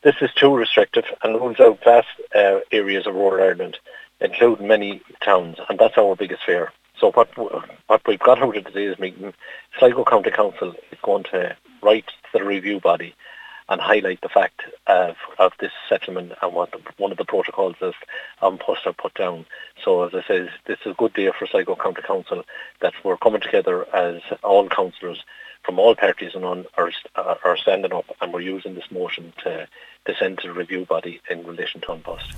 This is too restrictive and rules out vast areas of rural Ireland, including many towns, and that's our biggest fear. So what we've got out of today's meeting, Sligo County Council is going to write to the review body and highlight the fact of this settlement and what one of the protocols is supposed to put down. So as I said, this is a good day for Sligo County Council that we're coming together as all councillors from all parties and on are standing up, and we're using this motion to send to the review body in relation to An Post.